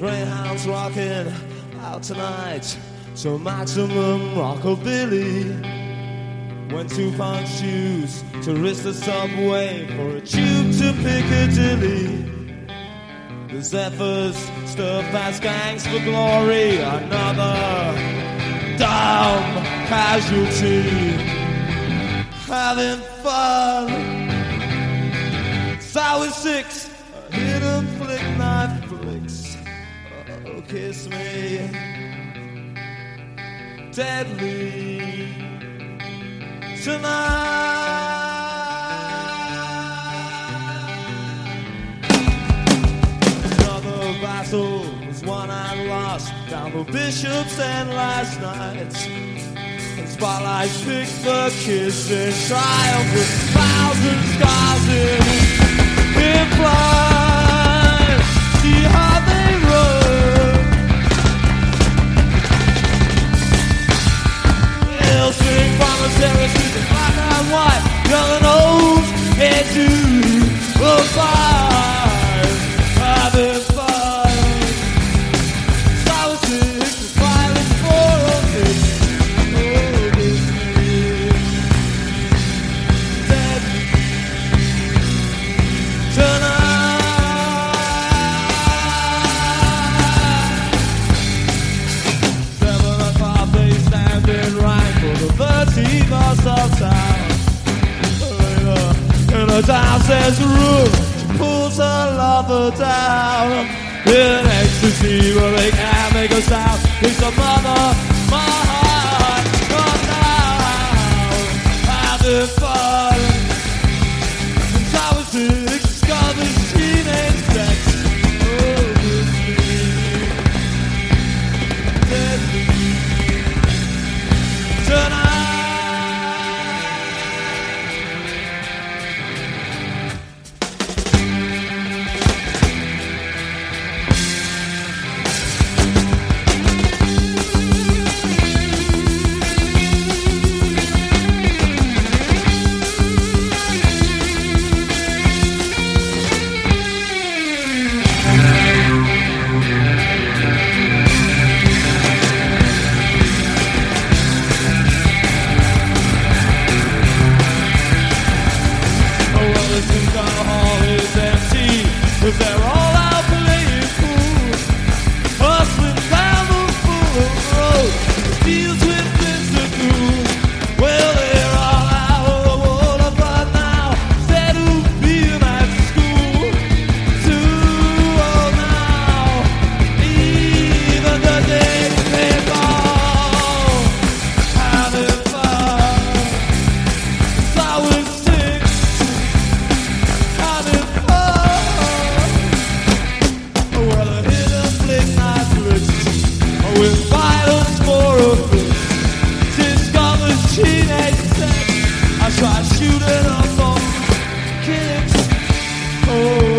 Greyhounds rocking out tonight to maximum rockabilly. Went to find shoes to risk the subway for a tube to Piccadilly. The Zephyrs stuff as gangs for glory. Another dumb casualty. Having fun. Sour six, a hidden flick knife flicks. Oh, kiss me. Deadly tonight. Another battle was won and lost down the Bishop's End last night. And spotlights pick the kiss in triumph with 1,000 scars in flight. See how they run. They'll swing from the terraces in black and white, young and old, head to the fire. Having fun. Sour six, the violence for a fix. Of town. In a downstairs room, she pulls her lover down. In ecstasy where they can't make a sound. It's a mother, my heart, gone down. Having fun. And Tower 6 discovers teenage sex. Oh, deadly. Tonight. Cause they're all out playing pool, hustling down the full road, deals with physical. Well, they're all out of the water, but now instead of being at school, too old now, even the day they fall, having fun. Sour six, having fun. With violence for a fix, discovers teenage sex. I try shooting up on kicks. Oh.